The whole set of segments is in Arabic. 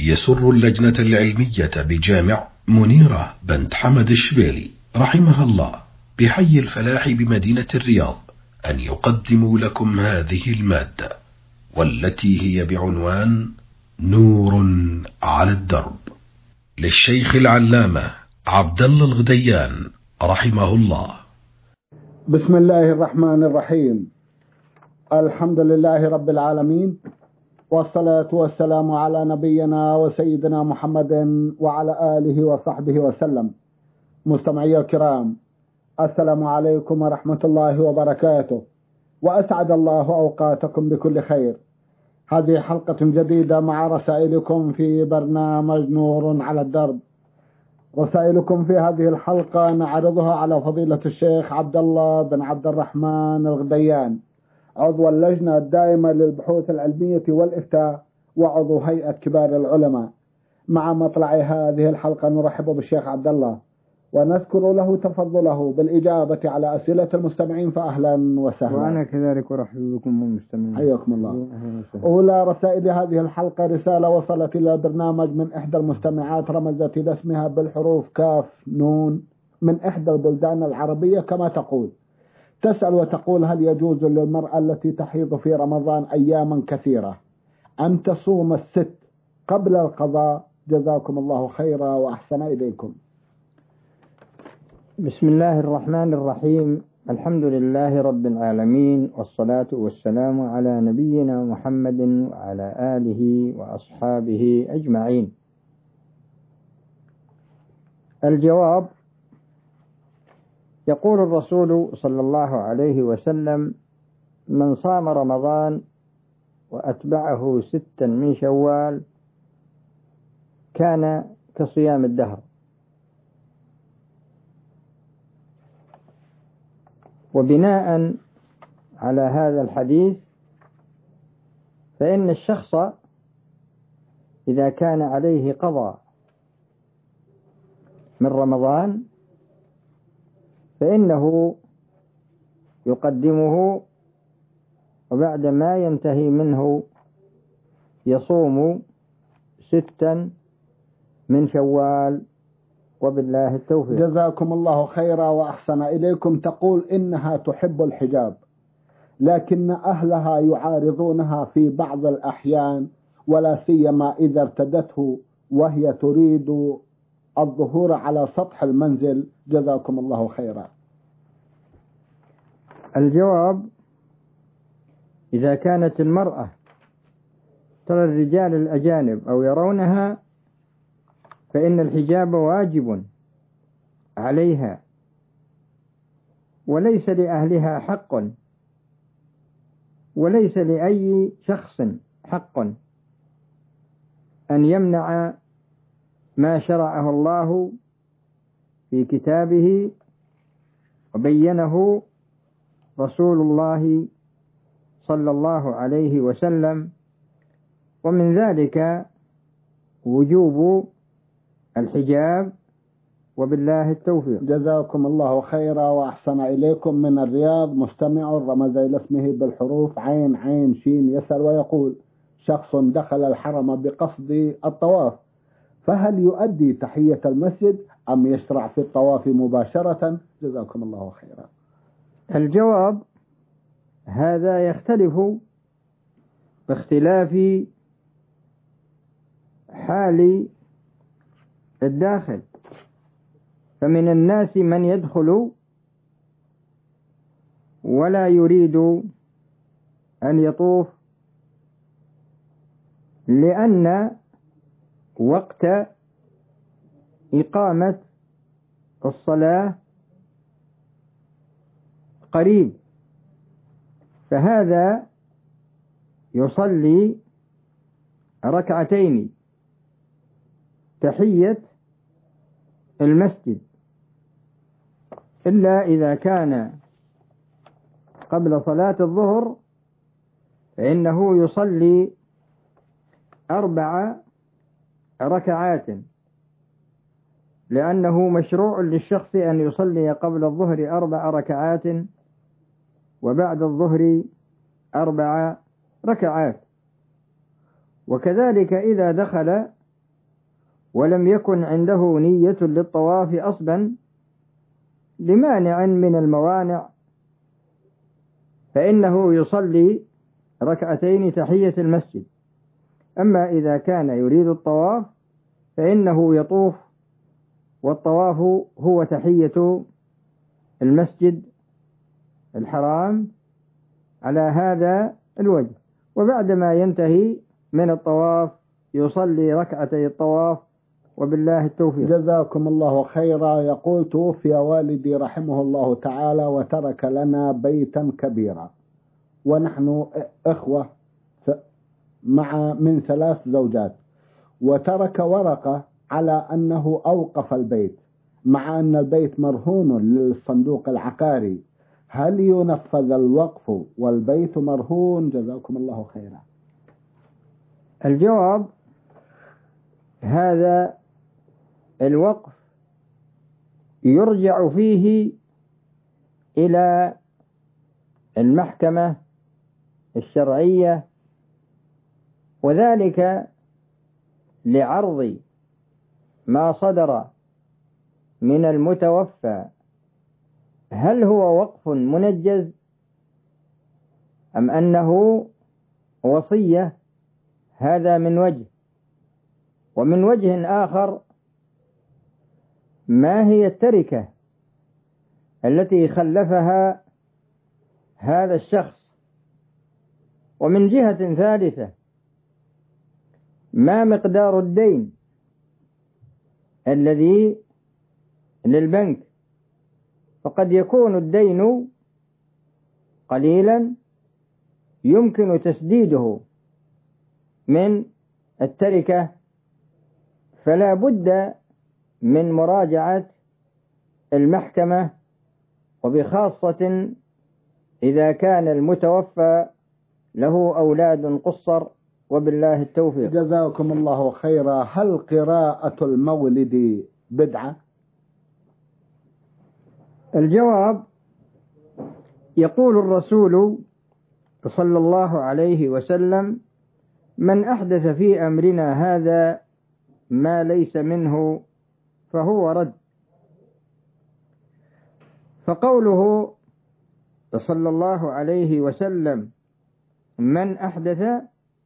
يسر اللجنة العلمية بجامع منيرة بنت حمد الشبيلي رحمها الله بحي الفلاح بمدينة الرياض أن يقدموا لكم هذه المادة، والتي هي بعنوان نور على الدرب، للشيخ العلامة عبد الله الغديان رحمه الله. بسم الله الرحمن الرحيم. الحمد لله رب العالمين، والصلاة والسلام على نبينا وسيدنا محمد وعلى آله وصحبه وسلم. مستمعي الكرام، السلام عليكم ورحمة الله وبركاته، وأسعد الله أوقاتكم بكل خير. هذه حلقة جديدة مع رسائلكم في برنامج نور على الدرب. رسائلكم في هذه الحلقة نعرضها على فضيلة الشيخ عبد الله بن عبد الرحمن الغديان، عضو اللجنة الدائمة للبحوث العلمية والإفتاء وعضو هيئة كبار العلماء. مع مطلع هذه الحلقة نرحب بالشيخ عبد الله ونذكر له تفضله بالإجابة على أسئلة المستمعين، فأهلا وسهلا. وأنا كذلك أرحب بكم المستمعين، حياكم الله. أولى رسائل هذه الحلقة رسالة وصلت إلى البرنامج من إحدى المستمعات، رمزت إلى اسمها بالحروف كاف نون من إحدى البلدان العربية كما تقول. تسأل وتقول: هل يجوز للمرأة التي تحيض في رمضان أياما كثيرة أن تصوم الست قبل القضاء؟ جزاكم الله خيرا وأحسن إليكم. بسم الله الرحمن الرحيم. الحمد لله رب العالمين، والصلاة والسلام على نبينا محمد وعلى آله وأصحابه أجمعين. الجواب: يقول الرسول صلى الله عليه وسلم: من صام رمضان وأتبعه 6 من شوال كان كصيام الدهر. وبناء على هذا الحديث فإن الشخص إذا كان عليه قضاء من رمضان فإنه يقدمه، وبعد ما ينتهي منه يصوم 6 من شوال، وبالله التوفيق. جزاكم الله خيرا وأحسن إليكم. تقول إنها تحب الحجاب، لكن أهلها يعارضونها في بعض الأحيان، ولا سيما إذا ارتدته وهي تريد الظهور على سطح المنزل. جزاكم الله خيرا. الجواب: إذا كانت المرأة ترى الرجال الأجانب أو يرونها فإن الحجاب واجب عليها، وليس لأهلها حق، وليس لأي شخص حق أن يمنع ما شرعه الله في كتابه وبينه رسول الله صلى الله عليه وسلم، ومن ذلك وجوب الحجاب، وبالله التوفيق. جزاكم الله خيرا وأحسن إليكم. من الرياض مستمع رمز إلى اسمه بالحروف عين عين شين يسأل ويقول: شخص دخل الحرم بقصد الطواف، فهل يؤدي تحية المسجد أم يشرع في الطواف مباشرة؟ جزاكم الله خيرا. الجواب: هذا يختلف باختلاف حال الداخل، فمن الناس من يدخل ولا يريد أن يطوف، لأن وقت إقامة الصلاة قريب، فهذا يصلي 2 تحية المسجد، إلا إذا كان قبل صلاة الظهر فإنه يصلي 4 ركعات، لأنه مشروع للشخص أن يصلي قبل الظهر 4 ركعات وبعد الظهر 4 ركعات. وكذلك إذا دخل ولم يكن عنده نية للطواف أصلا لمانع من الموانع، فإنه يصلي ركعتين تحية المسجد. أما إذا كان يريد الطواف فإنه يطوف، والطواف هو تحية المسجد الحرام على هذا الوجه، وبعدما ينتهي من الطواف يصلي ركعتي الطواف، وبالله التوفيق. جزاكم الله خيرا. يقول: توفي والدي رحمه الله تعالى وترك لنا بيتا كبيرا، ونحن إخوة من 3 زوجات، وترك ورقة على أنه أوقف البيت، مع أن البيت مرهون للصندوق العقاري. هل ينفذ الوقف والبيت مرهون؟ جزاكم الله خيرا. الجواب: هذا الوقف يرجع فيه إلى المحكمة الشرعية، وذلك لعرض ما صدر من المتوفى، هل هو وقف منجز أم أنه وصية؟ هذا من وجه. ومن وجه آخر، ما هي التركة التي خلفها هذا الشخص؟ ومن جهة ثالثة، ما مقدار الدين الذي للبنك؟ فقد يكون الدين قليلا يمكن تسديده من التركة، فلا بد من مراجعة المحكمة، وبخاصة إذا كان المتوفى له أولاد قصر، وبالله التوفيق. جزاكم الله خيرا. هل قراءة المولد بدعة؟ الجواب: يقول الرسول صلى الله عليه وسلم: من أحدث في أمرنا هذا ما ليس منه فهو رد. فقوله صلى الله عليه وسلم من أحدث،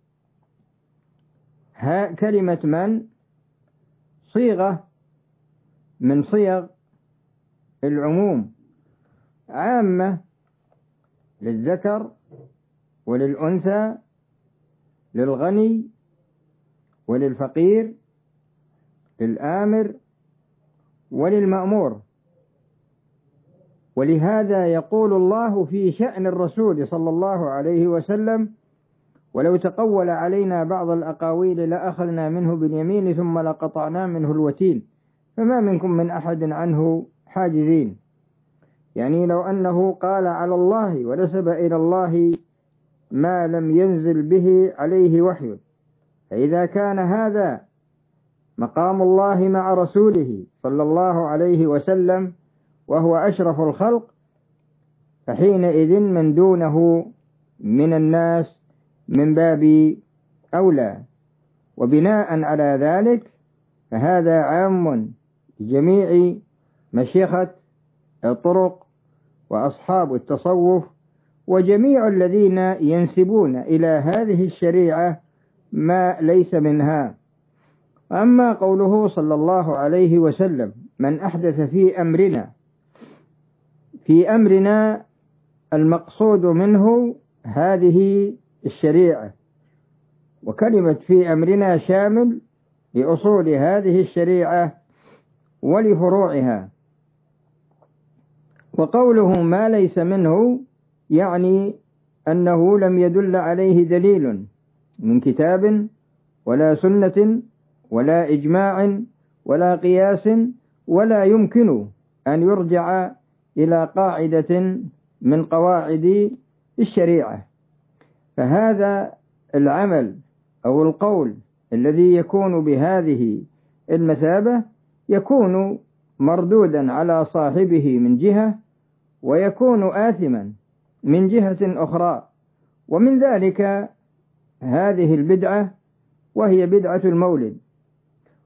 كلمة من صيغة من صيغ العموم، عامة للذكر وللأنثى، للغني وللفقير، للآمر وللمأمور. ولهذا يقول الله في شأن الرسول صلى الله عليه وسلم: ولو تقول علينا بعض الأقاويل لأخذنا منه باليمين ثم لقطعنا منه الوتين فما منكم من أحد عنه حاجزين. يعني لو أنه قال على الله ونسب إلى الله ما لم ينزل به عليه وحي، فإذا كان هذا مقام الله مع رسوله صلى الله عليه وسلم وهو أشرف الخلق، فحينئذ من دونه من الناس من باب أولى. وبناء على ذلك فهذا عام لجميع مشيخة الطرق وأصحاب التصوف وجميع الذين ينسبون إلى هذه الشريعة ما ليس منها. أما قوله صلى الله عليه وسلم من أحدث في أمرنا المقصود منه هذه الشريعة، وكلمة في أمرنا شامل لأصول هذه الشريعة ولفروعها. وقوله ما ليس منه يعني أنه لم يدل عليه دليل من كتاب ولا سنة ولا إجماع ولا قياس، ولا يمكن أن يرجع إلى قاعدة من قواعد الشريعة. فهذا العمل أو القول الذي يكون بهذه المثابة يكون مردودا على صاحبه من جهة، ويكون آثما من جهة أخرى. ومن ذلك هذه البدعة، وهي بدعة المولد.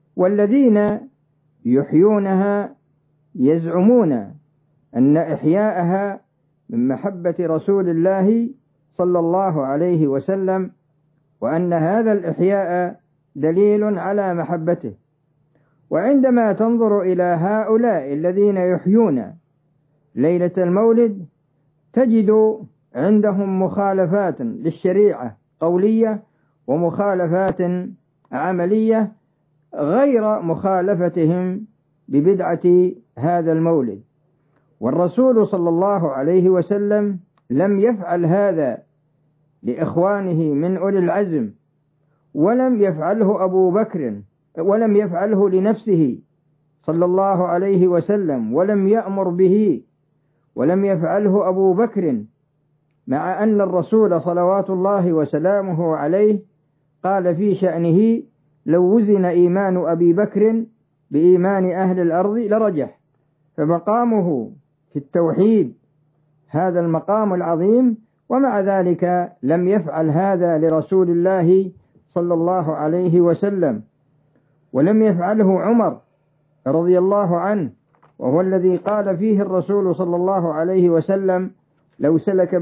والذين يحيونها يزعمون أن إحياءها من محبة رسول الله صلى الله عليه وسلم، وأن هذا الإحياء دليل على محبته. وعندما تنظر إلى هؤلاء الذين يحيون ليلة المولد تجد عندهم مخالفات للشريعة قولية ومخالفات عملية غير مخالفتهم ببدعة هذا المولد. والرسول صلى الله عليه وسلم لم يفعل هذا لإخوانه من أولي العزم، ولم يفعله أبو بكر، ولم يفعله لنفسه صلى الله عليه وسلم، ولم يأمر به، ولم يفعله أبو بكر، مع أن الرسول صلوات الله وسلامه عليه قال في شأنه: لو وزن إيمان أبي بكر بإيمان أهل الأرض لرجح. فمقامه في التوحيد هذا المقام العظيم، ومع ذلك لم يفعل هذا لرسول الله صلى الله عليه وسلم. ولم يفعله عمر رضي الله عنه، وهو الذي قال فيه الرسول صلى الله عليه وسلم: لو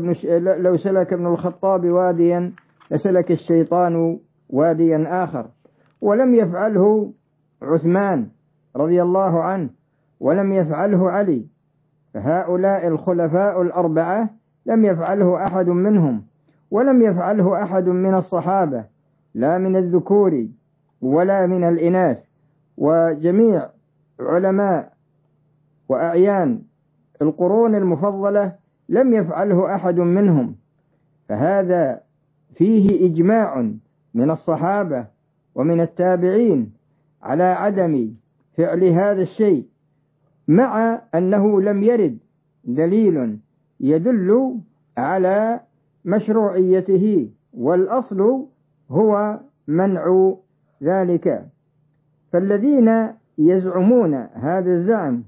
سلك ابن الخطاب واديا لسلك الشيطان واديا آخر. ولم يفعله عثمان رضي الله عنه، ولم يفعله علي. فهؤلاء الخلفاء الأربعة لم يفعله أحد منهم، ولم يفعله أحد من الصحابة، لا من الذكور ولا من الإناث. وجميع علماء وأعيان القرون المفضلة لم يفعله أحد منهم. فهذا فيه إجماع من الصحابة ومن التابعين على عدم فعل هذا الشيء، مع أنه لم يرد دليل يدل على مشروعيته، والأصل هو منع ذلك. فالذين يزعمون هذا الزعم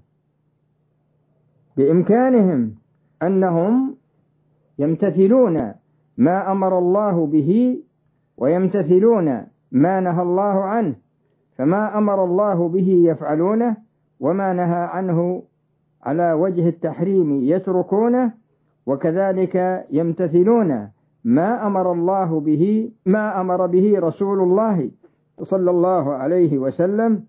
بإمكانهم أنهم يمتثلون ما أمر الله به ويمتثلون ما نهى الله عنه، فما أمر الله به يفعلونه، وما نهى عنه على وجه التحريم يتركونه، وكذلك يمتثلون ما أمر به رسول الله صلى الله عليه وسلم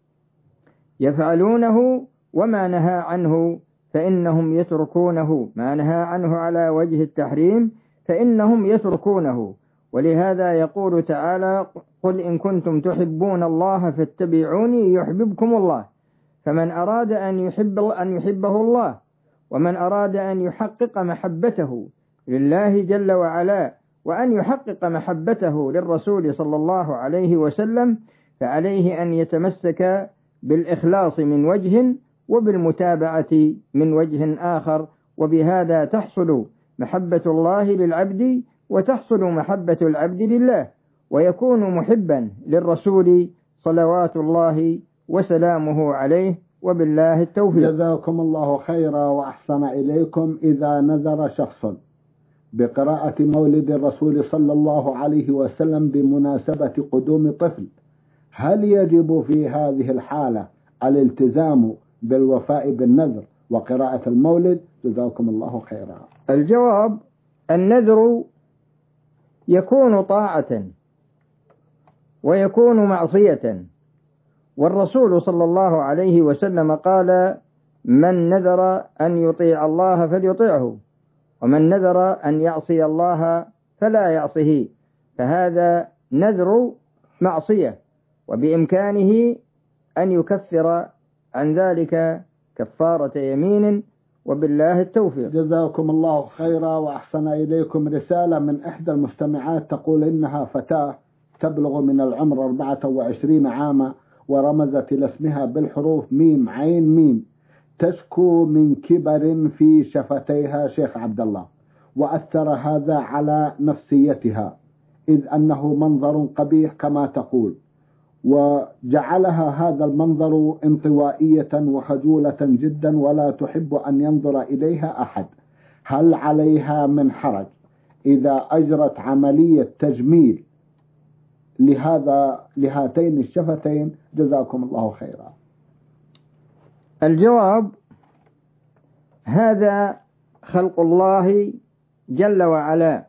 يفعلونه، وما نهى عنه فإنهم يتركونه، ما نهى عنه على وجه التحريم فإنهم يتركونه. ولهذا يقول تعالى: قل إن كنتم تحبون الله فاتبعوني يحببكم الله. فمن أراد أن يحبه الله، ومن أراد أن يحقق محبته لله جل وعلا، وأن يحقق محبته للرسول صلى الله عليه وسلم، فعليه أن يتمسك بالإخلاص من وجه، وبالمتابعة من وجه آخر، وبهذا تحصل محبة الله للعبد، وتحصل محبة العبد لله، ويكون محبا للرسول صلوات الله وسلامه عليه. وبالله التوفيق. جزاكم الله خيرا وأحسن إليكم. إذا نذر شخص بقراءة مولد الرسول صلى الله عليه وسلم بمناسبة قدوم طفل، هل يجب في هذه الحالة الالتزام بالوفاء بالنذر وقراءة المولد؟ جزاكم الله خيرا. الجواب: النذر يكون طاعة ويكون معصية، والرسول صلى الله عليه وسلم قال: من نذر أن يطيع الله فليطيعه، ومن نذر أن يعصي الله فلا يعصه. فهذا نذر معصية، وبإمكانه أن يكفر عن ذلك كفارة يمين. وبالله التوفيق. جزاكم الله خيرا وأحسن إليكم. رسالة من إحدى المستمعات تقول إنها فتاة تبلغ من العمر 24 عاما، ورمزت إلى اسمها بالحروف ميم عين ميم، تشكو من كبر في شفتيها شيخ عبد الله، وأثر هذا على نفسيتها، إذ أنه منظر قبيح كما تقول، وجعلها هذا المنظر انطوائية وخجولة جدا، ولا تحب أن ينظر إليها أحد. هل عليها من حرج إذا أجرت عملية تجميل لهاتين الشفتين؟ جزاكم الله خيرا. الجواب: هذا خلق الله جل وعلا،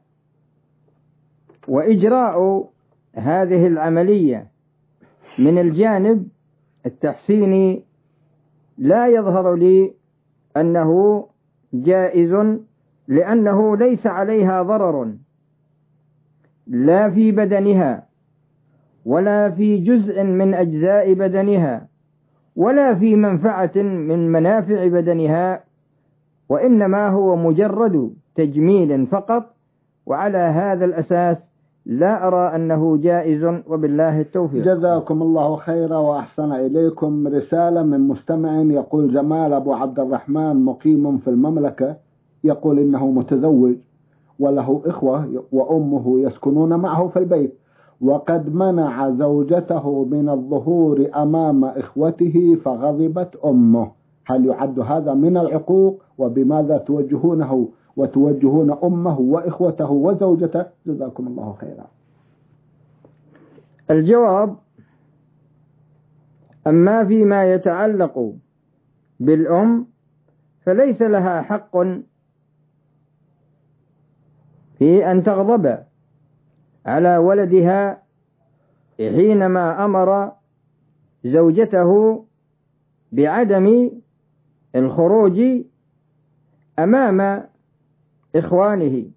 وإجراء هذه العملية من الجانب التحسيني لا يظهر لي أنه جائز، لأنه ليس عليها ضرر لا في بدنها ولا في جزء من أجزاء بدنها ولا في منفعة من منافع بدنها، وإنما هو مجرد تجميل فقط، وعلى هذا الأساس لا أرى أنه جائز، وبالله التوفيق. جزاكم الله خيرا وأحسن إليكم. رسالة من مستمع يقول: جمال أبو عبد الرحمن مقيم في المملكة، يقول إنه متزوج وله إخوة وأمه يسكنون معه في البيت، وقد منع زوجته من الظهور أمام إخوته فغضبت أمه، هل يعد هذا من العقوق؟ وبماذا توجهونه وتوجهون أمه وإخوته وزوجته؟ جزاكم الله خيرا. الجواب: أما فيما يتعلق بالأم فليس لها حق في أن تغضب على ولدها حينما أمر زوجته بعدم الخروج أمام إخوانه.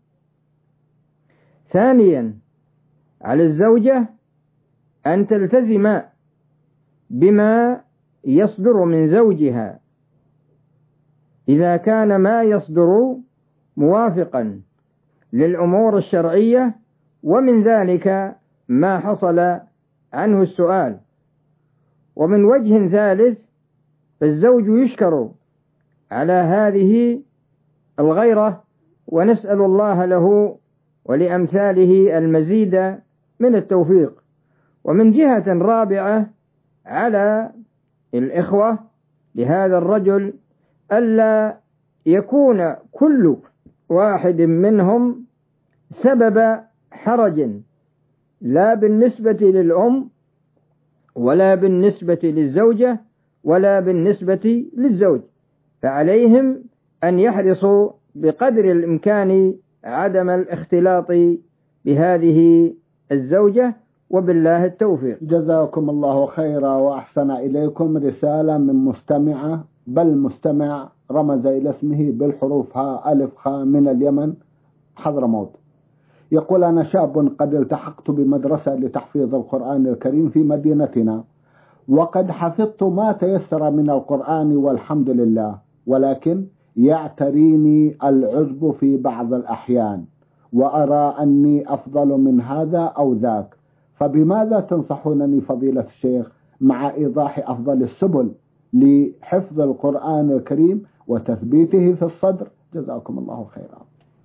ثانيا، على الزوجة أن تلتزم بما يصدر من زوجها إذا كان ما يصدر موافقا للأمور الشرعية، ومن ذلك ما حصل عنه السؤال. ومن وجه ثالث، فالزوج يشكر على هذه الغيرة، ونسأل الله له ولأمثاله المزيد من التوفيق. ومن جهة رابعة، على الإخوة لهذا الرجل ألا يكون كل واحد منهم سبب حرج، لا بالنسبة للأم ولا بالنسبة للزوجة ولا بالنسبة للزوج، فعليهم أن يحرصوا بقدر الإمكان عدم الاختلاط بهذه الزوجة، وبالله التوفيق. جزاكم الله خيرا وأحسن إليكم. رسالة من مستمع، بل مستمع رمز إلى اسمه بالحروف ها ألف خاء، من اليمن حضرموت، يقول: أنا شاب قد التحقت بمدرسة لتحفيظ القرآن الكريم في مدينتنا، وقد حفظت ما تيسر من القرآن والحمد لله، ولكن يعتريني العجب في بعض الأحيان، وأرى أني أفضل من هذا أو ذاك، فبماذا تنصحونني فضيلة الشيخ مع إيضاح أفضل السبل لحفظ القرآن الكريم وتثبيته في الصدر؟ جزاكم الله خيرا.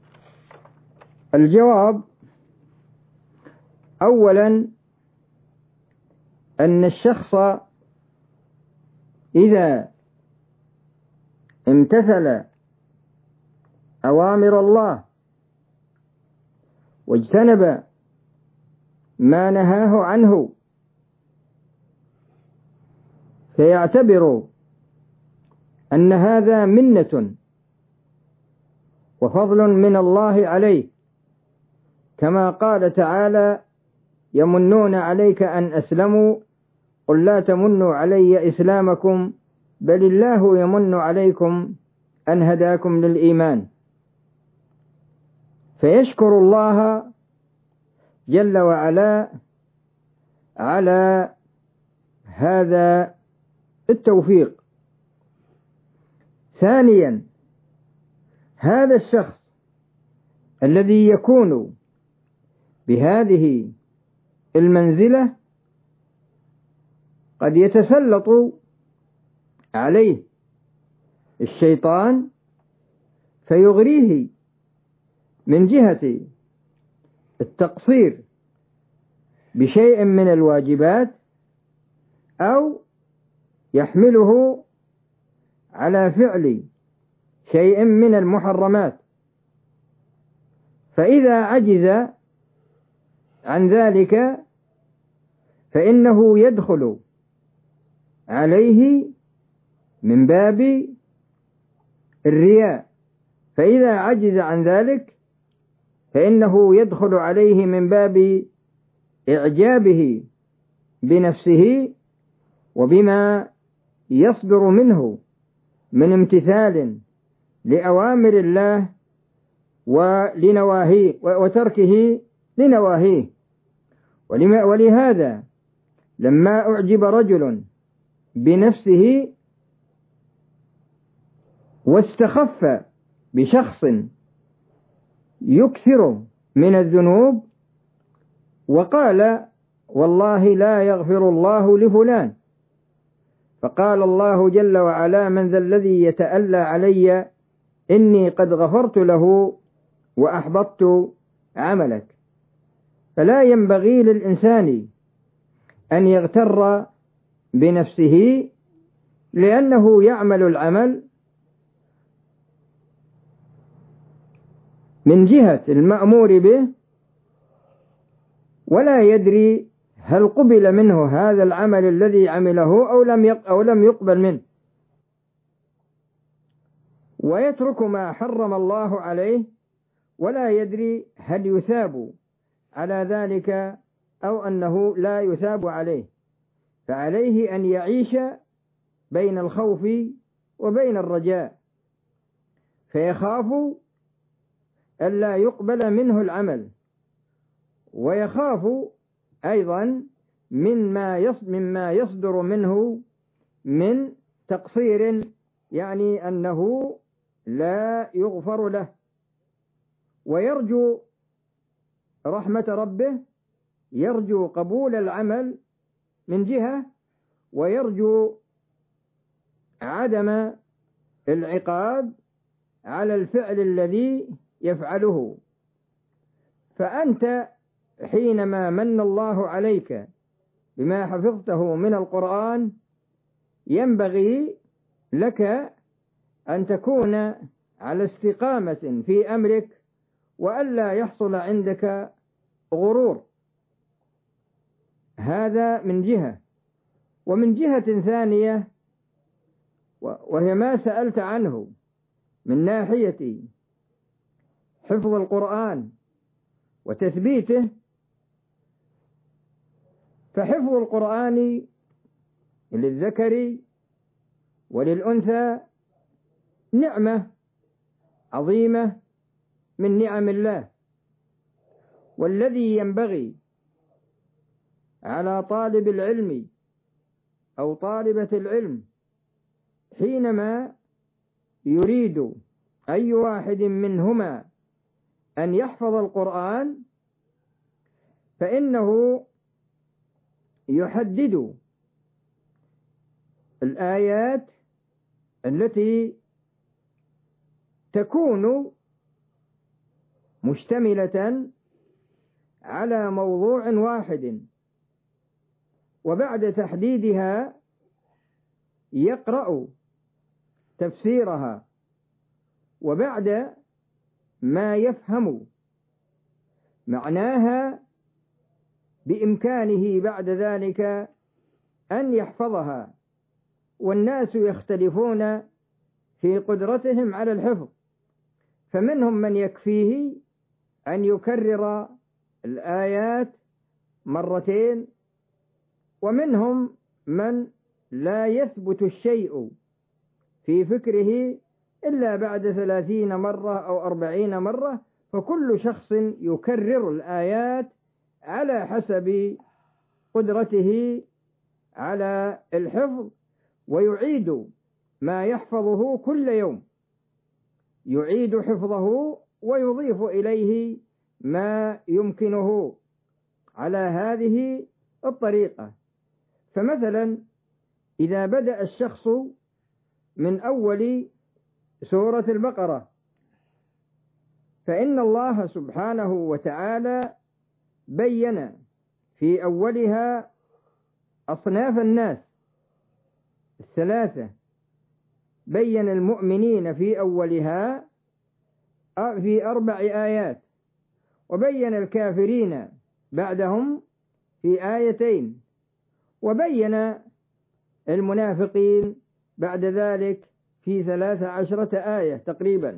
الجواب: أولا، أن الشخص إذا امتثل أوامر الله واجتنب ما نهاه عنه فيعتبر أن هذا منة وفضل من الله عليه، كما قال تعالى: يمنون عليك أن أسلموا قل لا تمنوا علي إسلامكم بل الله يمن عليكم أن هداكم للإيمان. فيشكر الله جل وعلا على هذا التوفيق. ثانيا، هذا الشخص الذي يكون بهذه المنزلة قد يتسلط عليه الشيطان فيغريه من جهة التقصير بشيء من الواجبات، أو يحمله على فعل شيء من المحرمات، فإذا عجز عن ذلك فإنه يدخل عليه من باب الرياء، فإذا عجز عن ذلك فإنه يدخل عليه من باب إعجابه بنفسه وبما يصدر منه من امتثال لأوامر الله ولنواهيه وتركه لنواهيه. ولهذا لما أعجب رجل بنفسه واستخف بشخص يكثر من الذنوب وقال والله لا يغفر الله لفلان، فقال الله جل وعلا من ذا الذي يتألى علي إني قد غفرت له وأحبطت عملك. فلا ينبغي للإنسان أن يغتر بنفسه، لأنه يعمل العمل من جهة المأمور به ولا يدري هل قبل منه هذا العمل الذي عمله أو لم يقبل منه، ويترك ما حرم الله عليه ولا يدري هل يثاب على ذلك أو أنه لا يثاب عليه. فعليه أن يعيش بين الخوف وبين الرجاء، فيخاف ألا يقبل منه العمل، ويخاف أيضا مما يصدر منه من تقصير، يعني أنه لا يغفر له، ويرجو رحمة ربه، يرجو قبول العمل من جهة، ويرجو عدم العقاب على الفعل الذي يفعله. فأنت حينما من الله عليك بما حفظته من القرآن ينبغي لك أن تكون على استقامة في أمرك وألا يحصل عندك غرور. هذا من جهة. ومن جهة ثانية وهي ما سألت عنه من ناحية حفظ القرآن وتثبيته، فحفظ القرآن للذكر وللأنثى نعمة عظيمة من نعم الله، والذي ينبغي على طالب العلم أو طالبة العلم حينما يريد أي واحد منهما أن يحفظ القرآن فإنه يحدد الآيات التي تكون مشتملة على موضوع واحد، وبعد تحديدها يقرأ تفسيرها، وبعد ما يفهم معناها بإمكانه بعد ذلك أن يحفظها. والناس يختلفون في قدرتهم على الحفظ، فمنهم من يكفيه أن يكرر الآيات مرتين، ومنهم من لا يثبت الشيء في فكره إلا بعد 30 مرة أو 40 مرة، فكل شخص يكرر الآيات على حسب قدرته على الحفظ، ويعيد ما يحفظه كل يوم، يعيد حفظه ويضيف إليه ما يمكنه على هذه الطريقة. فمثلا إذا بدأ الشخص من أول سورة البقرة، فإن الله سبحانه وتعالى بين في أولها أصناف الناس الثلاثة، بين المؤمنين في أولها في 4 آيات، وبين الكافرين بعدهم في 2 وبين المنافقين بعد ذلك في 13 آية تقريبا.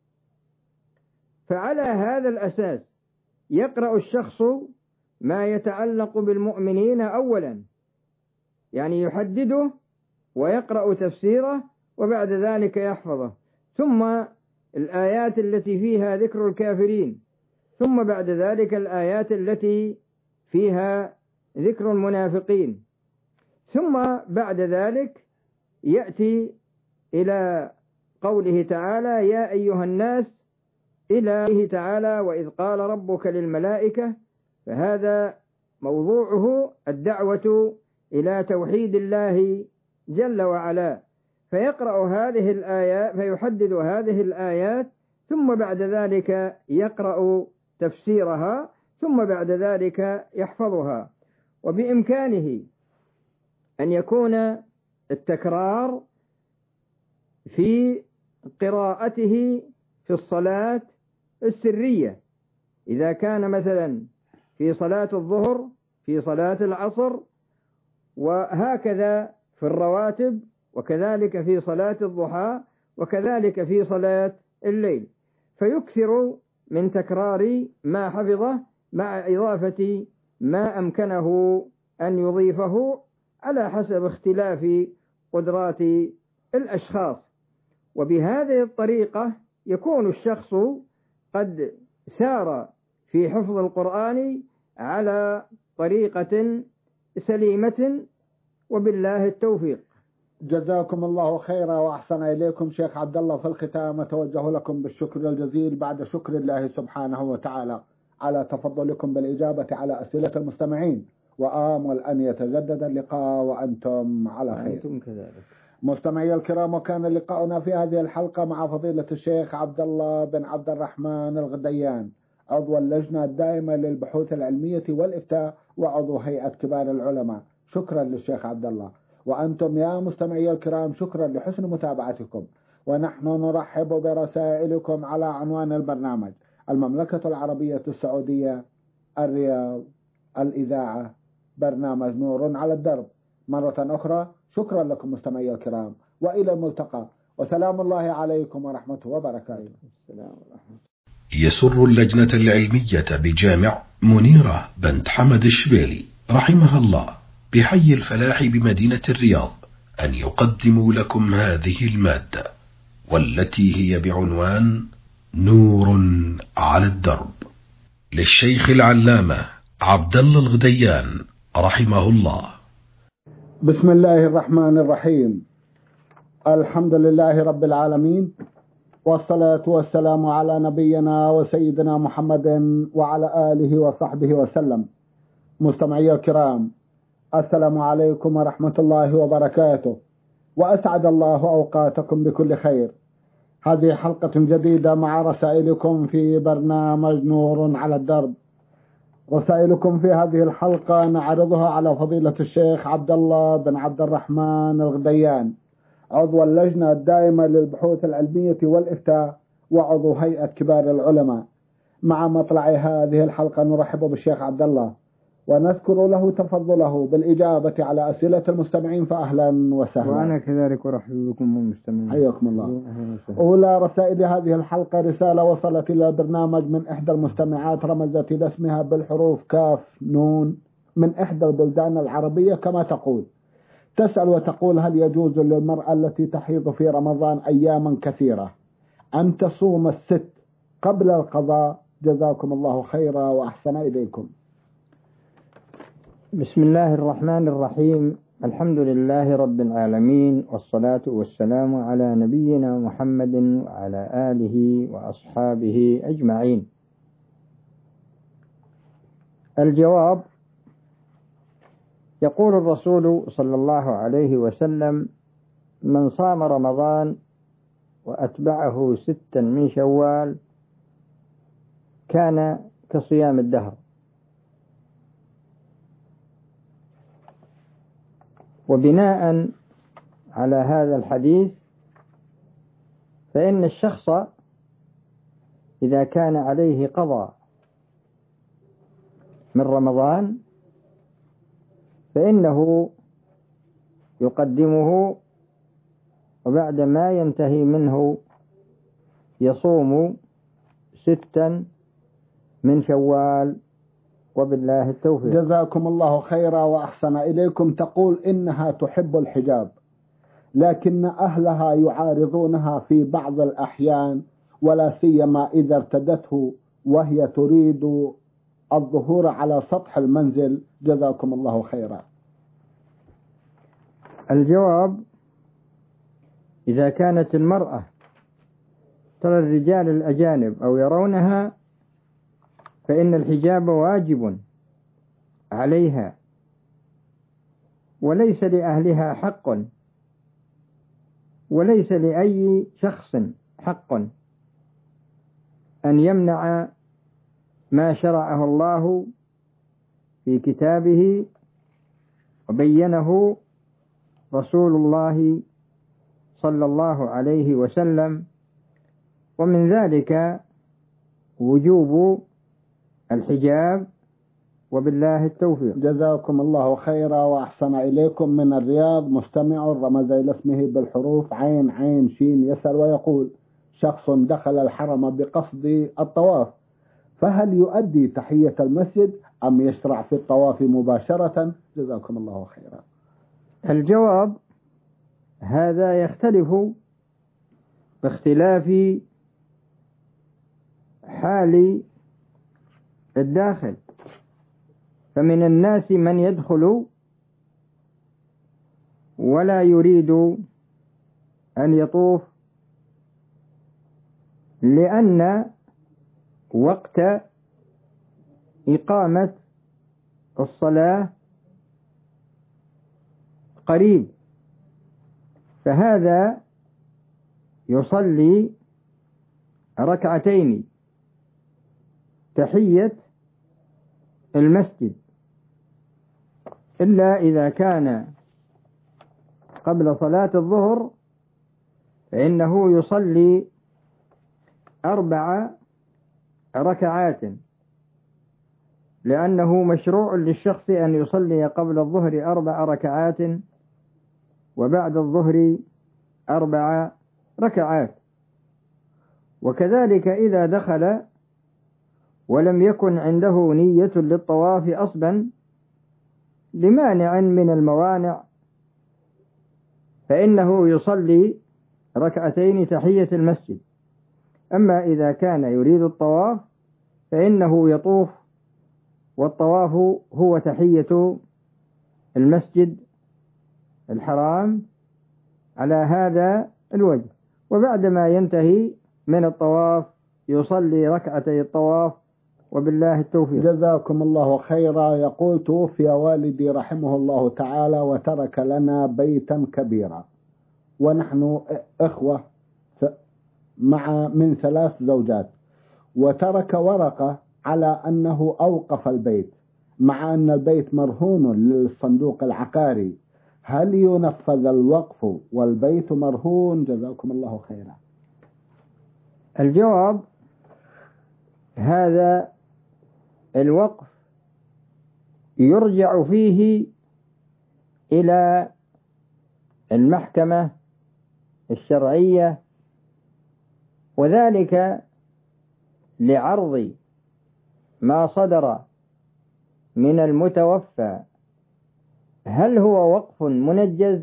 فعلى هذا الأساس يقرأ الشخص ما يتعلق بالمؤمنين أولا، يعني يحدده ويقرأ تفسيره وبعد ذلك يحفظه، ثم الآيات التي فيها ذكر الكافرين، ثم بعد ذلك الآيات التي فيها ذكر المنافقين، ثم بعد ذلك يأتي إلى قوله تعالى يا أيها الناس، إلى تعالى وإذ قال ربك للملائكة، فهذا موضوعه الدعوة إلى توحيد الله جل وعلا. فيقرأ هذه الآيات، فيحدد هذه الآيات، ثم بعد ذلك يقرأ تفسيرها، ثم بعد ذلك يحفظها. وبإمكانه أن يكون التكرار في قراءته في الصلاة السرية، إذا كان مثلا في صلاة الظهر، في صلاة العصر، وهكذا في الرواتب، وكذلك في صلاة الضحى، وكذلك في صلاة الليل، فيكثر من تكرار ما حفظه مع إضافة ما أمكنه أن يضيفه على حسب اختلاف قدرات الأشخاص. وبهذه الطريقة يكون الشخص قد سار في حفظ القرآن على طريقة سليمة، وبالله التوفيق. جزاكم الله خيرا وأحسن إليكم شيخ عبد الله. في الختام أتوجه لكم بالشكر الجزيل بعد شكر الله سبحانه وتعالى على تفضلكم بالإجابة على أسئلة المستمعين، وآمل أن يتجدد اللقاء وأنتم على خير. أنتم كذلك. مستمعي الكرام، وكان لقاؤنا في هذه الحلقة مع فضيلة الشيخ عبد الله بن عبد الرحمن الغديان، عضو اللجنة الدائمة للبحوث العلمية والإفتاء وعضو هيئة كبار العلماء. شكرا للشيخ عبد الله. وأنتم يا مستمعي الكرام شكرا لحسن متابعتكم، ونحن نرحب برسائلكم على عنوان البرنامج: المملكة العربية السعودية، الرياض، الإذاعة، برنامج نور على الدرب. مرة أخرى شكرا لكم مستمعي الكرام، وإلى الملتقى، وسلام الله عليكم ورحمته وبركاته. يسر اللجنة العلمية بجامع منيرة بنت حمد الشبيلي رحمها الله بحي الفلاح بمدينة الرياض أن يقدموا لكم هذه المادة، والتي هي بعنوان نور على الدرب، للشيخ العلامة عبد الله الغديان رحمه الله. بسم الله الرحمن الرحيم. الحمد لله رب العالمين، والصلاة والسلام على نبينا وسيدنا محمد وعلى آله وصحبه وسلم. مستمعي الكرام، السلام عليكم ورحمة الله وبركاته، وأسعد الله أوقاتكم بكل خير. هذه حلقة جديدة مع رسائلكم في برنامج نور على الدرب. رسائلكم في هذه الحلقة نعرضها على فضيلة الشيخ عبد الله بن عبد الرحمن الغديان، عضو اللجنة الدائمة للبحوث العلمية والإفتاء وعضو هيئة كبار العلماء. مع مطلع هذه الحلقة نرحب بالشيخ عبد الله ونذكر له تفضله بالإجابة على أسئلة المستمعين، فأهلا وسهلا. وأنا كذلك أرحب بكم المستمعين، حياكم الله. أولى رسائل هذه الحلقة رسالة وصلت إلى البرنامج من إحدى المستمعات، رمزت إلى اسمها بالحروف كاف نون، من إحدى البلدان العربية كما تقول. تسأل وتقول: هل يجوز للمرأة التي تحيض في رمضان أياما كثيرة أن تصوم الست قبل القضاء؟ جزاكم الله خيرا وأحسن إليكم. بسم الله الرحمن الرحيم. الحمد لله رب العالمين، والصلاة والسلام على نبينا محمد وعلى آله وأصحابه أجمعين. الجواب: يقول الرسول صلى الله عليه وسلم: من صام رمضان وأتبعه 6 من شوال كان كصيام الدهر. وبناء على هذا الحديث فإن الشخص إذا كان عليه قضاء من رمضان فإنه يقدمه، وبعد ما ينتهي منه يصوم 6 من شوال، وبالله التوفيق. جزاكم الله خيرا وأحسن إليكم. تقول إنها تحب الحجاب، لكن أهلها يعارضونها في بعض الأحيان، ولا سيما إذا ارتدته وهي تريد الظهور على سطح المنزل. جزاكم الله خيرا. الجواب: إذا كانت المرأة ترى الرجال الأجانب أو يرونها، فإن الحجاب واجب عليها، وليس لأهلها حق، وليس لأي شخص حق أن يمنع ما شرعه الله في كتابه وبينه رسول الله صلى الله عليه وسلم، ومن ذلك وجوب الحجاب، وبالله التوفيق. جزاكم الله خيرا وأحسن إليكم. من الرياض مستمع رمز إلى اسمه بالحروف عين عين شين يسأل ويقول: شخص دخل الحرم بقصد الطواف، فهل يؤدي تحية المسجد أم يشرع في الطواف مباشرة؟ جزاكم الله خيرا. الجواب: هذا يختلف باختلاف حال الداخل، فمن الناس من يدخل ولا يريد أن يطوف، لأن وقت إقامة الصلاة قريب، فهذا يصلي 2 تحية المسجد، إلا إذا كان قبل صلاة الظهر فإنه يصلي 4 ركعات، لأنه مشروع للشخص أن يصلي قبل الظهر 4 ركعات وبعد الظهر 4 ركعات. وكذلك إذا دخل ولم يكن عنده نية للطواف أصلا لمانع من الموانع، فإنه يصلي 2 تحية المسجد. أما إذا كان يريد الطواف فإنه يطوف، والطواف هو تحية المسجد الحرام على هذا الوجه، وبعدما ينتهي من الطواف يصلي 2 الطواف، وبالله التوفيق. جزاكم الله خيرا. يقول: توفي والدي رحمه الله تعالى وترك لنا بيتا كبيرا، ونحن إخوة من 3 زوجات، وترك ورقة على أنه أوقف البيت، مع أن البيت مرهون للصندوق العقاري. هل ينفذ الوقف والبيت مرهون؟ جزاكم الله خيرا. الجواب: هذا الوقف يرجع فيه إلى المحكمة الشرعية، وذلك لعرض ما صدر من المتوفى، هل هو وقف منجز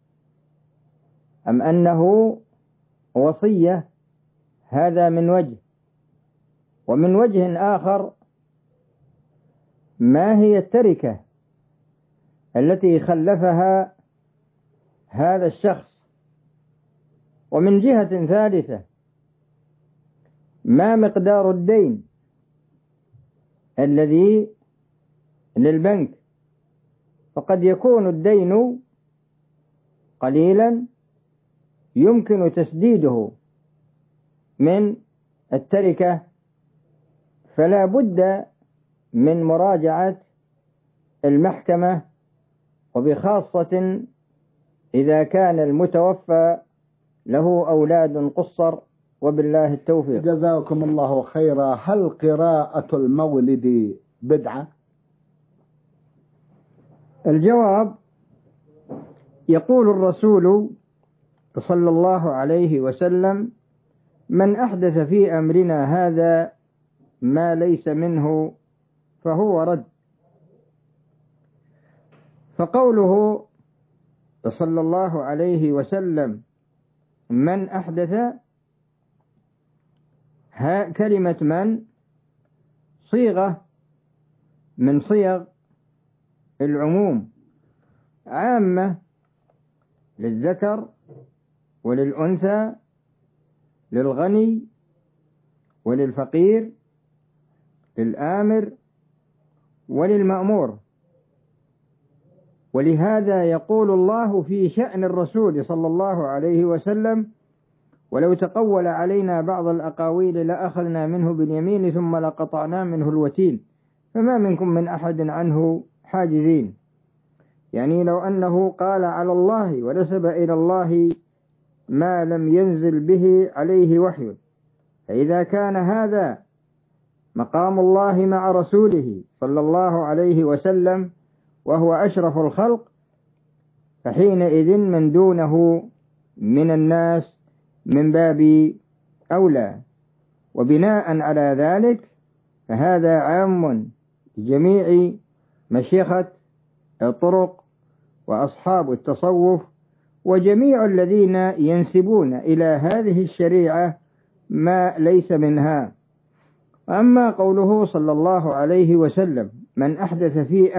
أم أنه وصية؟ هذا من وجه. ومن وجه آخر، ما هي التركة التي خلفها هذا الشخص؟ ومن جهة ثالثة، ما مقدار الدين الذي للبنك؟ فقد يكون الدين قليلا يمكن تسديده من التركة، فلا بد من مراجعة المحكمة، وبخاصة إذا كان المتوفى له أولاد قصر، وبالله التوفيق. جزاكم الله خيرا. هل قراءة المولد بدعة؟ الجواب: يقول الرسول صلى الله عليه وسلم: من أحدث في أمرنا هذا ما ليس منه فهو رد. فقوله صلى الله عليه وسلم من أحدث، كلمة من صيغة من صيغ العموم، عامة للذكر وللأنثى، للغني وللفقير، للآمر وللمأمور. ولهذا يقول الله في شأن الرسول صلى الله عليه وسلم: ولو تقول علينا بعض الأقاويل لأخذنا منه باليمين ثم لقطعنا منه الوتين فما منكم من أحد عنه حاجزين. يعني لو أنه قال على الله ونسب إلى الله ما لم ينزل به عليه وحي، فإذا كان هذا مقام الله مع رسوله صلى الله عليه وسلم وهو أشرف الخلق، فحينئذ من دونه من الناس من باب أولى. وبناء على ذلك فهذا عام لجميع مشيخة الطرق وأصحاب التصوف وجميع الذين ينسبون إلى هذه الشريعة ما ليس منها. أما قوله صلى الله عليه وسلم من أحدث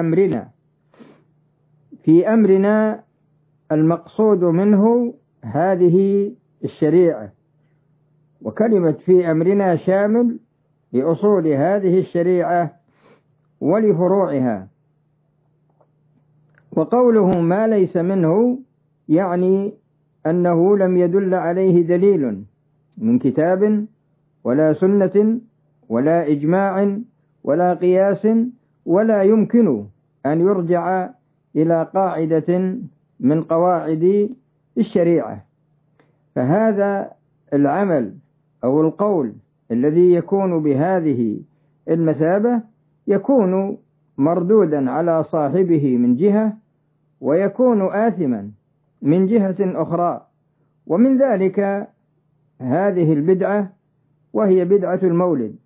في أمرنا المقصود منه هذه الشريعة، وكلمة في أمرنا شامل لأصول هذه الشريعة ولفروعها. وقوله ما ليس منه يعني أنه لم يدل عليه دليل من كتاب ولا سنة ولا إجماع ولا قياس، ولا يمكن أن يرجع إلى قاعدة من قواعد الشريعة. فهذا العمل أو القول الذي يكون بهذه المثابة يكون مردودا على صاحبه من جهة، ويكون آثما من جهة أخرى. ومن ذلك هذه البدعة وهي بدعة المولد،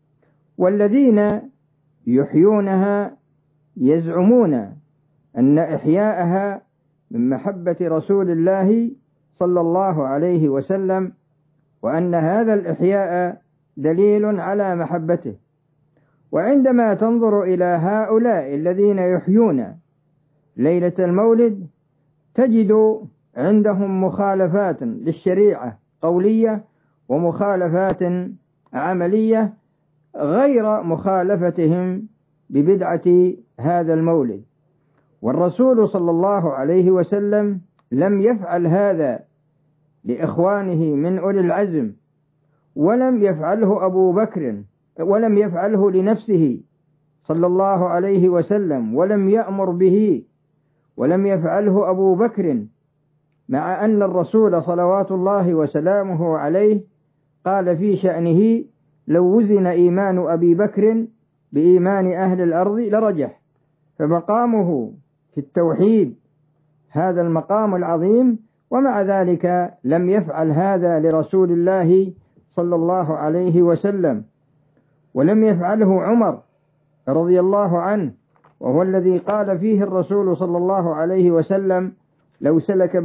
والذين يحيونها يزعمون أن إحياءها من محبة رسول الله صلى الله عليه وسلم، وأن هذا الإحياء دليل على محبته. وعندما تنظر إلى هؤلاء الذين يحيون ليلة المولد تجد عندهم مخالفات للشريعة قولية ومخالفات عملية غير مخالفتهم ببدعة هذا المولد. والرسول صلى الله عليه وسلم لم يفعل هذا لإخوانه من أولي العزم، ولم يفعله أبو بكر، ولم يفعله لنفسه صلى الله عليه وسلم، ولم يأمر به، ولم يفعله أبو بكر، مع أن الرسول صلوات الله وسلامه عليه قال في شأنه: لو وزن إيمان أبي بكر بإيمان أهل الأرض لرجح. فمقامه في التوحيد هذا المقام العظيم، ومع ذلك لم يفعل هذا لرسول الله صلى الله عليه وسلم. ولم يفعله عمر رضي الله عنه، وهو الذي قال فيه الرسول صلى الله عليه وسلم: لو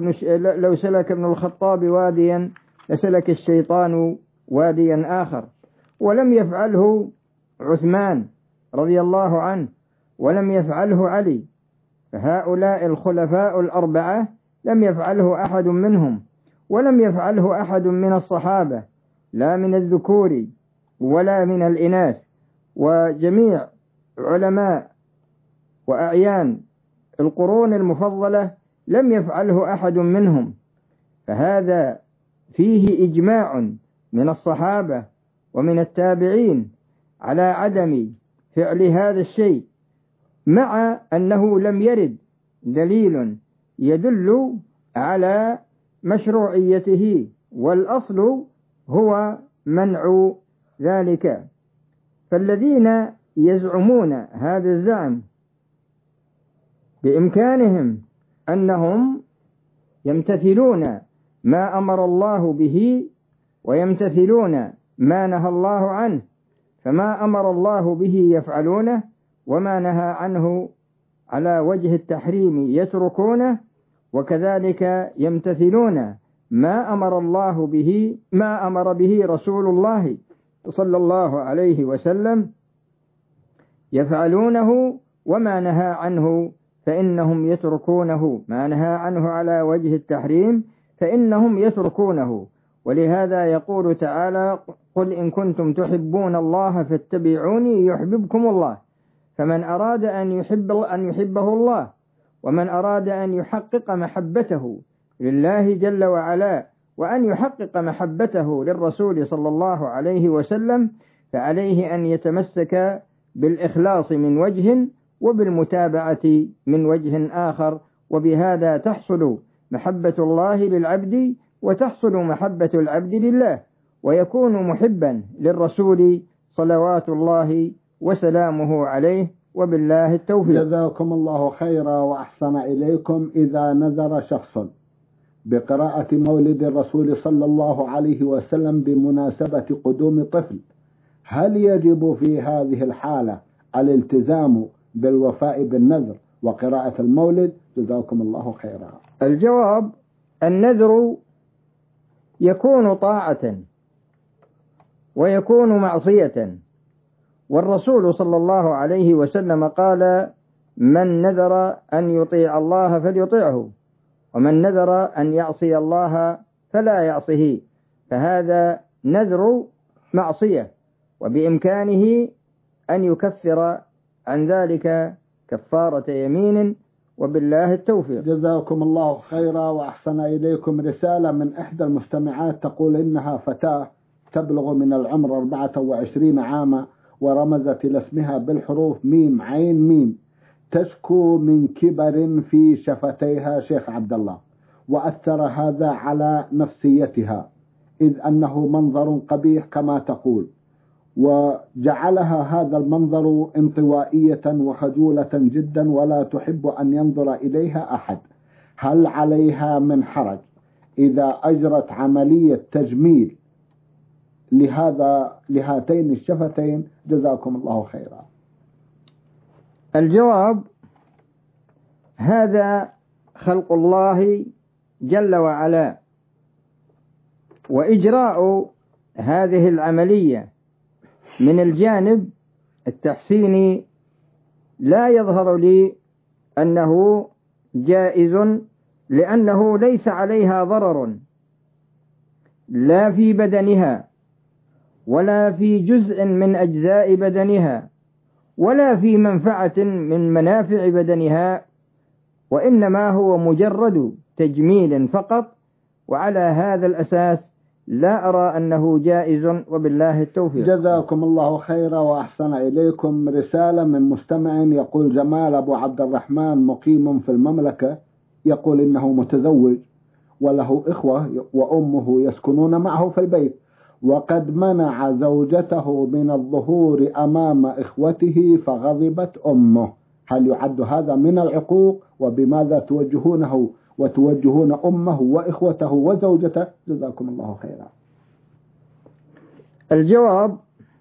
سلك ابن الخطاب واديا لسلك الشيطان واديا آخر. ولم يفعله عثمان رضي الله عنه، ولم يفعله علي. فهؤلاء الخلفاء الأربعة لم يفعله أحد منهم، ولم يفعله أحد من الصحابة، لا من الذكور ولا من الإناث. وجميع علماء وأعيان القرون المفضلة لم يفعله أحد منهم. فهذا فيه إجماع من الصحابة ومن التابعين على عدم فعل هذا الشيء، مع أنه لم يرد دليل يدل على مشروعيته، والأصل هو منع ذلك. فالذين يزعمون هذا الزعم بإمكانهم أنهم يمتثلون ما أمر الله به ويمتثلون ما نهى الله عنه، فما أمر الله به يفعلونه، وما نهى عنه على وجه التحريم يتركونه، وكذلك يمتثلون ما أمر به رسول الله صلى الله عليه وسلم يفعلونه، وما نهى عنه فإنهم يتركونه، ما نهى عنه على وجه التحريم فإنهم يتركونه. ولهذا يقول تعالى: قل إن كنتم تحبون الله فاتبعوني يحببكم الله. فمن أراد أن يحبه الله، ومن أراد أن يحقق محبته لله جل وعلا، وأن يحقق محبته للرسول صلى الله عليه وسلم، فعليه أن يتمسك بالإخلاص من وجه، وبالمتابعة من وجه آخر، وبهذا تحصل محبة الله للعبد، وتحصل محبة العبد لله، ويكون محبا للرسول صلوات الله وسلامه عليه، وبالله التوفيق. جزاكم الله خيرا وأحسن إليكم. إذا نذر شخص بقراءة مولد الرسول صلى الله عليه وسلم بمناسبة قدوم طفل، هل يجب في هذه الحالة الالتزام بالوفاء بالنذر وقراءة المولد؟ جزاكم الله خيرا. الجواب: النذر يكون طاعة ويكون معصية، والرسول صلى الله عليه وسلم قال: من نذر أن يطيع الله فليطيعه، ومن نذر أن يعصي الله فلا يعصه. فهذا نذر معصية، وبإمكانه أن يكفر عن ذلك كفارة يمين، وبالله التوفيق. جزاكم الله خيرا وأحسن إليكم. رسالة من إحدى المستمعات تقول إنها فتاة تبلغ من العمر 24 عاما، ورمزت إلى اسمها بالحروف ميم عين ميم، تشكو من كبر في شفتيها شيخ عبد الله، وأثر هذا على نفسيتها، إذ أنه منظر قبيح كما تقول، وجعلها هذا المنظر انطوائية وخجولة جدا، ولا تحب أن ينظر إليها أحد. هل عليها من حرج إذا أجرت عملية تجميل لهاتين الشفتين؟ جزاكم الله خيرا. الجواب: هذا خلق الله جل وعلا، وإجراء هذه العملية من الجانب التحسيني لا يظهر لي أنه جائز، لأنه ليس عليها ضرر لا في بدنها، ولا في جزء من أجزاء بدنها، ولا في منفعة من منافع بدنها، وإنما هو مجرد تجميل فقط. وعلى هذا الأساس لا أرى أنه جائز، وبالله التوفيق. جزاكم الله خيرا وأحسن إليكم. رسالة من مستمع يقول: جمال أبو عبد الرحمن مقيم في المملكة، يقول إنه متزوج وله إخوة وأمه يسكنون معه في البيت، وقد منع زوجته من الظهور أمام إخوته فغضبت أمه. هل يعد هذا من العقوق؟ وبماذا توجهونه وتوجهون أمه وإخوته وزوجته؟ جزاكم الله خيرا. الجواب: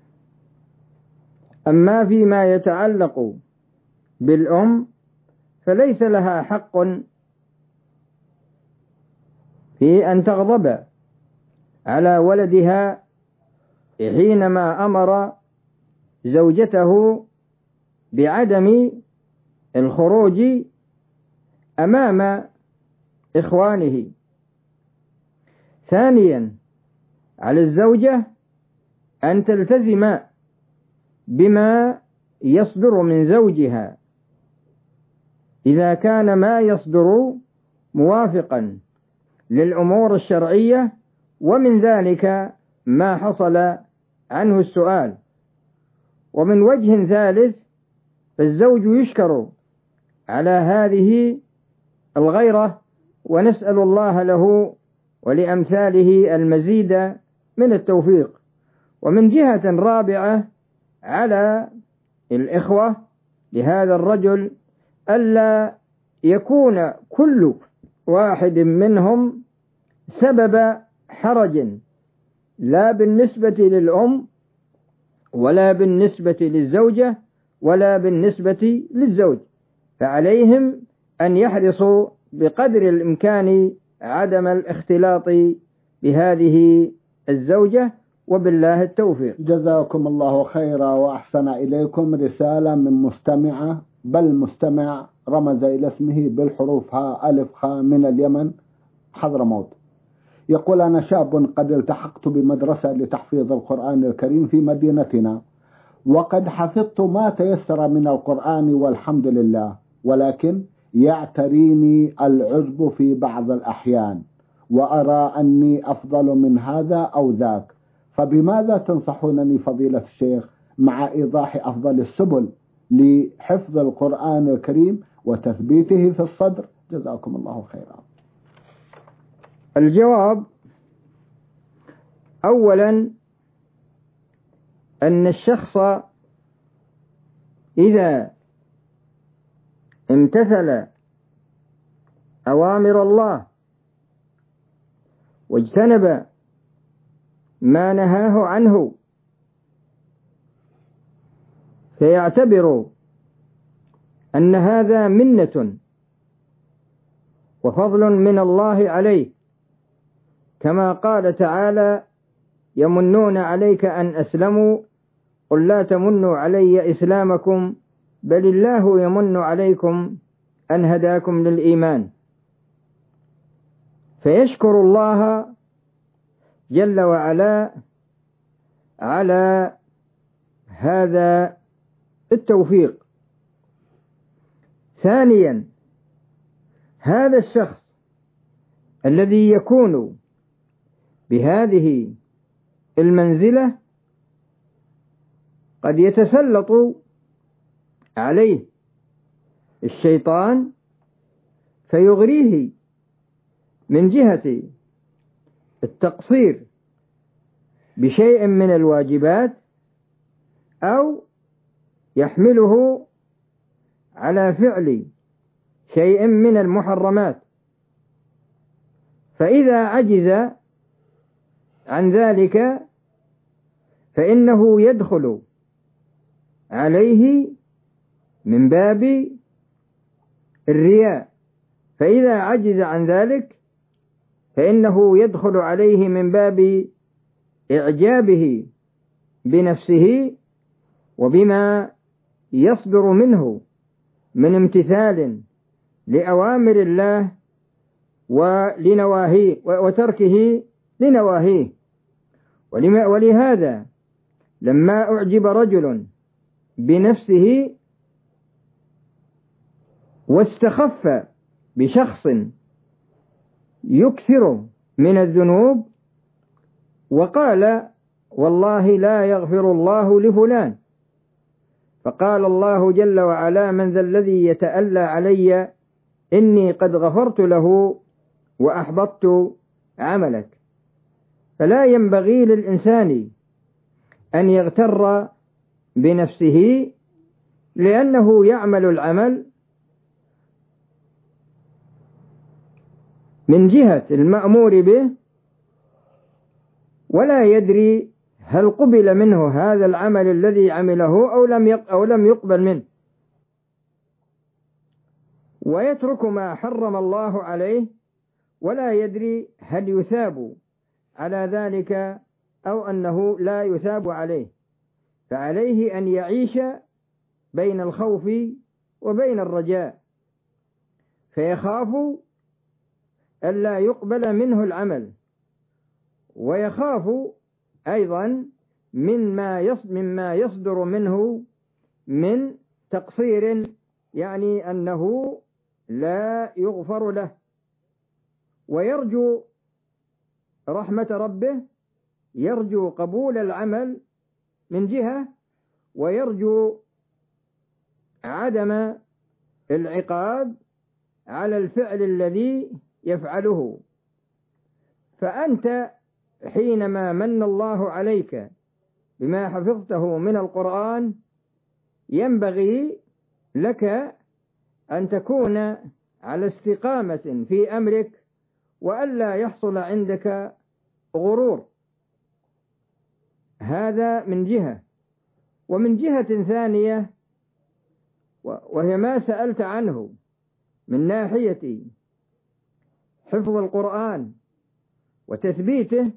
أما فيما يتعلق بالأم فليس لها حق في أن تغضب على ولدها حينما أمر زوجته بعدم الخروج أمام إخوانه. ثانيا، على الزوجة أن تلتزم بما يصدر من زوجها إذا كان ما يصدر موافقا للأمور الشرعية، ومن ذلك ما حصل عنه السؤال. ومن وجه ثالث، فالزوج يشكر على هذه الغيرة، ونسأل الله له ولأمثاله المزيد من التوفيق. ومن جهة رابعة، على الإخوة لهذا الرجل ألا يكون كل واحد منهم سبب حرج، لا بالنسبة للأم ولا بالنسبة للزوجة ولا بالنسبة للزوج، فعليهم أن يحرصوا بقدر الإمكان عدم الاختلاط بهذه الزوجة، وبالله التوفيق. جزاكم الله خيرا وأحسن إليكم. رسالة من مستمعة، بل مستمع رمز إلى اسمه بالحروف ها ألف خاء من اليمن حضرموت. يقول: أنا شاب قد التحقت بمدرسة لتحفيظ القرآن الكريم في مدينتنا، وقد حفظت ما تيسر من القرآن والحمد لله، ولكن يعتريني العجب في بعض الأحيان، وأرى أني أفضل من هذا أو ذاك، فبماذا تنصحونني فضيلة الشيخ مع إيضاح أفضل السبل لحفظ القرآن الكريم وتثبيته في الصدر؟ جزاكم الله خيرا. الجواب: أولا، أن الشخص إذا امتثل أوامر الله واجتنب ما نهاه عنه فيعتبر أن هذا منة وفضل من الله عليه، كما قال تعالى: يمنون عليك أن أسلموا قل لا تمنوا علي إسلامكم بل الله يمن عليكم أن هداكم للإيمان. فيشكر الله جل وعلا على هذا التوفيق. ثانيا، هذا الشخص الذي يكون بهذه المنزلة قد يتسلط عليه الشيطان فيغريه من جهة التقصير بشيء من الواجبات، أو يحمله على فعل شيء من المحرمات، فإذا عجز عن ذلك فإنه يدخل عليه من باب الرياء، فإذا عجز عن ذلك فإنه يدخل عليه من باب إعجابه بنفسه وبما يصدر منه من امتثال لأوامر الله ولنواهيه وتركه لنواهيه. ولهذا لما أعجب رجل بنفسه واستخف بشخص يكثر من الذنوب وقال: والله لا يغفر الله لفلان، فقال الله جل وعلا: من ذا الذي يتألى علي إني قد غفرت له وأحبطت عملك. فلا ينبغي للإنسان أن يغتر بنفسه، لأنه يعمل العمل من جهة المأمور به ولا يدري هل قبل منه هذا العمل الذي عمله أو لم يقبل منه، ويترك ما حرم الله عليه ولا يدري هل يثاب على ذلك أو أنه لا يثاب عليه. فعليه أن يعيش بين الخوف وبين الرجاء، فيخاف ألا يقبل منه العمل، ويخاف أيضا مما يصدر منه من تقصير، يعني أنه لا يغفر له، ويرجو رحمة ربه، يرجو قبول العمل من جهة، ويرجو عدم العقاب على الفعل الذي يفعله. فأنت حينما من الله عليك بما حفظته من القرآن ينبغي لك أن تكون على استقامة في أمرك، وألا يحصل عندك غرور. هذا من جهة. ومن جهة ثانية، وهي ما سألت عنه من ناحية حفظ القرآن وتثبيته،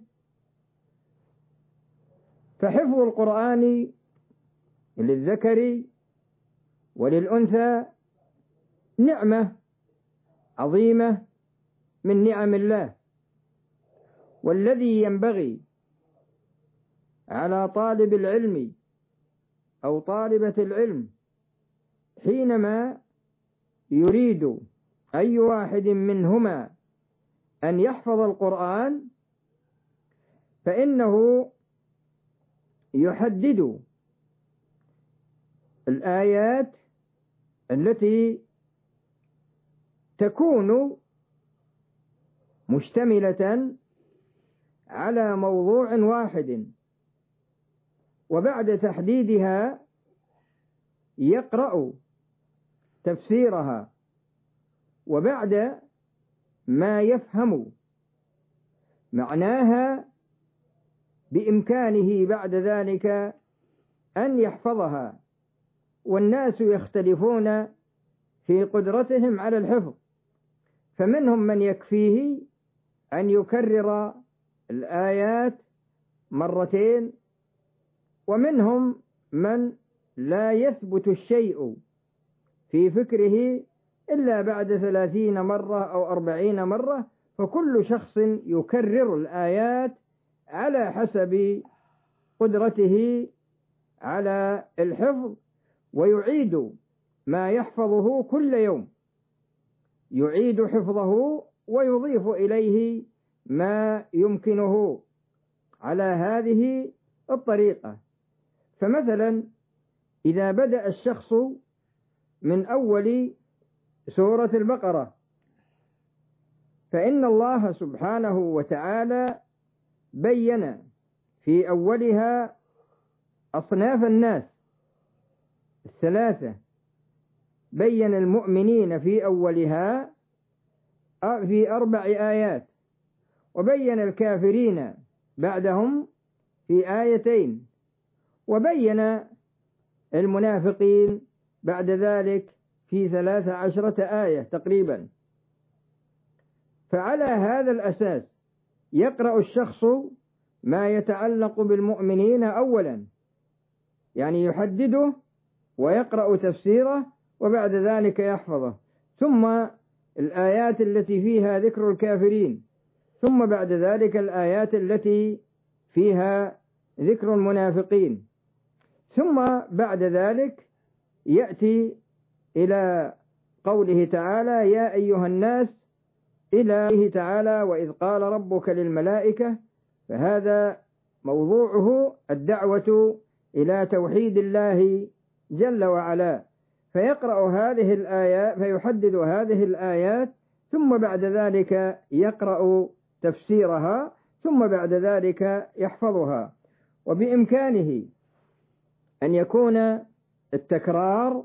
فحفظ القرآن للذكر وللأنثى نعمة عظيمة من نعم الله، والذي ينبغي على طالب العلم أو طالبة العلم حينما يريد أي واحد منهما أن يحفظ القرآن، فإنه يحدد الآيات التي تكون مشتملة على موضوع واحد، وبعد تحديدها يقرأ تفسيرها، وبعد ما يفهم معناها بإمكانه بعد ذلك أن يحفظها. والناس يختلفون في قدرتهم على الحفظ، فمنهم من يكفيه أن يكرر الآيات مرتين، ومنهم من لا يثبت الشيء في فكره إلا بعد 30 مرة أو 40 مرة، فكل شخص يكرر الآيات على حسب قدرته على الحفظ، ويعيد ما يحفظه كل يوم، يعيد حفظه ويضيف إليه ما يمكنه على هذه الطريقة. فمثلا إذا بدأ الشخص من أول سورة البقرة، فإن الله سبحانه وتعالى بين في أولها أصناف الناس الثلاثة، بين المؤمنين في أولها في 4 آيات، وبين الكافرين بعدهم في 2 آيات، وبين المنافقين بعد ذلك في 13 آية تقريبا. فعلى هذا الأساس يقرأ الشخص ما يتعلق بالمؤمنين أولا، يعني يحدده ويقرأ تفسيره، وبعد ذلك يحفظه، ثم الآيات التي فيها ذكر الكافرين، ثم بعد ذلك الآيات التي فيها ذكر المنافقين، ثم بعد ذلك يأتي إلى قوله تعالى: يا أيها الناس، إلى تعالى: وإذ قال ربك للملائكة، فهذا موضوعه الدعوة إلى توحيد الله جل وعلا. فيقرأ هذه الآيات، فيحدد هذه الآيات، ثم بعد ذلك يقرأ تفسيرها، ثم بعد ذلك يحفظها. وبإمكانه أن يكون التكرار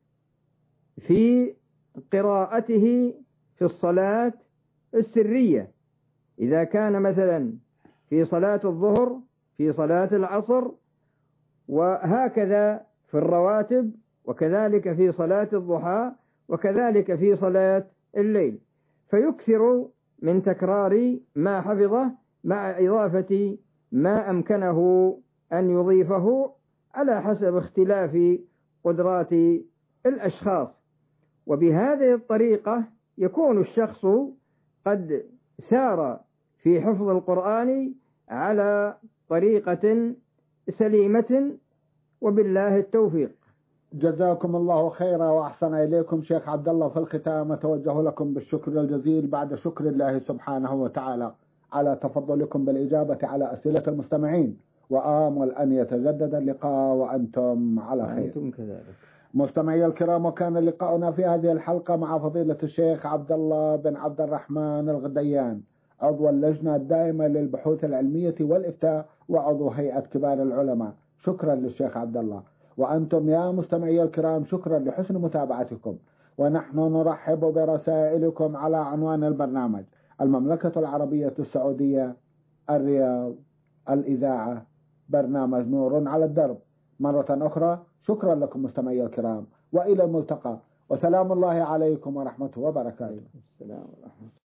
في قراءته في الصلاة السرية، إذا كان مثلا في صلاة الظهر، في صلاة العصر، وهكذا في الرواتب، وكذلك في صلاة الضحى، وكذلك في صلاة الليل، فيكثر من تكرار ما حفظه مع إضافة ما أمكنه أن يضيفه على حسب اختلاف قدرات الأشخاص. وبهذه الطريقة يكون الشخص قد سار في حفظ القرآن على طريقة سليمة، وبالله التوفيق. جزاكم الله خيرا وأحسن إليكم شيخ عبد الله. في الختام أتوجه لكم بالشكر الجزيل بعد شكر الله سبحانه وتعالى على تفضلكم بالإجابة على أسئلة المستمعين، وآمل أن يتجدد اللقاء وأنتم على خير. أنتم كذلك. مستمعي الكرام، وكان لقاؤنا في هذه الحلقة مع فضيلة الشيخ عبد الله بن عبد الرحمن الغديان، عضو اللجنة الدائمة للبحوث العلمية والإفتاء وعضو هيئة كبار العلماء. شكرا للشيخ عبد الله. وأنتم يا مستمعي الكرام، شكرا لحسن متابعتكم. ونحن نرحب برسائلكم على عنوان البرنامج: المملكة العربية السعودية، الرياض، الإذاعة، برنامج نور على الدرب. مرة أخرى شكرا لكم مستمعي الكرام، وإلى الملتقى، وسلام الله عليكم ورحمته وبركاته. السلام ورحمة